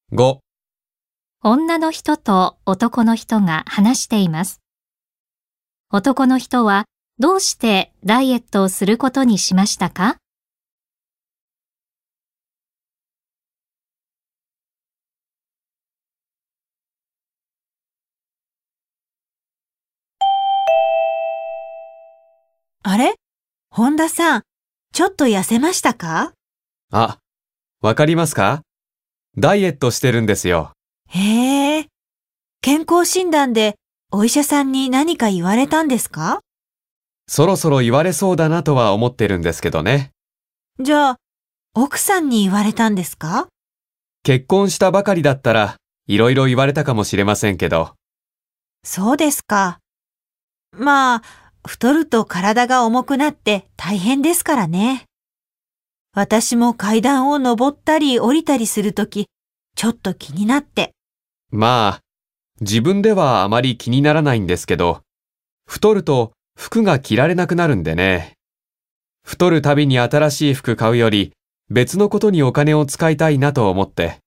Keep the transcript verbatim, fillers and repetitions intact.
ご、 女の人と男の人が話しています。男の人はどうしてダイエットをすることにしましたか？ あれ？本田さん、ちょっと痩せましたか？ あ、わかりますか？ダイエットしてるんですよ。 へえ。健康診断でお医者さんに何か言われたんですか？ そろそろ言われそうだなとは思ってるんですけどね。 じゃあ、奥さんに言われたんですか？ 結婚したばかりだったら、いろいろ言われたかもしれませんけど。 そうですか。まあ、太ると体が重くなって大変ですからね。私も階段を登ったり降りたりするとき、ちょっと気になって。 まあ、自分ではあまり気にならないんですけど、太ると服が着られなくなるんでね。太るたびに新しい服買うより、別のことにお金を使いたいなと思って。